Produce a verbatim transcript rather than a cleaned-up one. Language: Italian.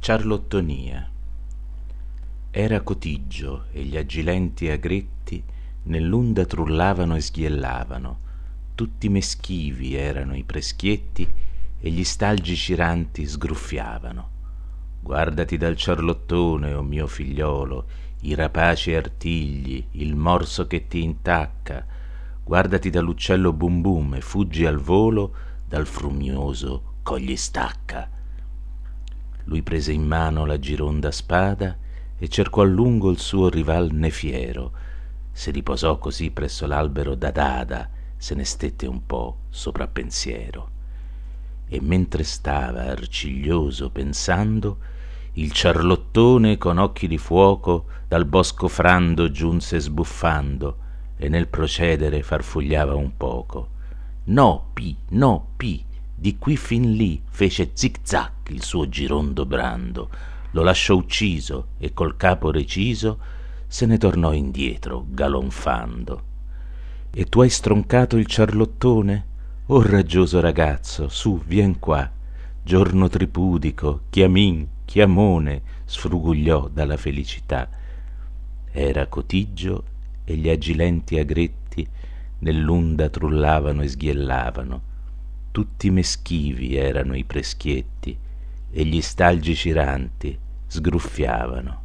Ciarlottonia. Era cotiggio e gli aggilenti agretti nell'unda trullavano e sghiellavano, tutti meschivi erano i preschietti e gli stalgici ranti sgruffiavano. Guardati dal ciarlottone, o mio figliolo, i rapaci artigli, il morso che ti intacca, guardati dall'uccello bum bum e fuggi al volo dal frumioso cogli stacca. Lui prese in mano la gironda spada e cercò a lungo il suo rival nefiero. Si riposò così presso l'albero d'Adada, se ne stette un po' sopra pensiero. E mentre stava arciglioso pensando, il ciarlottone con occhi di fuoco dal bosco frando giunse sbuffando e nel procedere farfugliava un poco. No, Pi, no, Pi, di qui fin lì fece zic-zac il suo girondo brando, lo lasciò ucciso e col capo reciso se ne tornò indietro galonfando. E tu hai stroncato il ciarlottone? Oh raggioso ragazzo, su, vien qua. Giorno tripudico, chiamin, chiamone, sfrugugliò dalla felicità. Era cotiggio e gli agilenti agretti nell'unda trullavano e sghiellavano, tutti meschivi erano i preschietti e gli stalgici ranti sgruffiavano.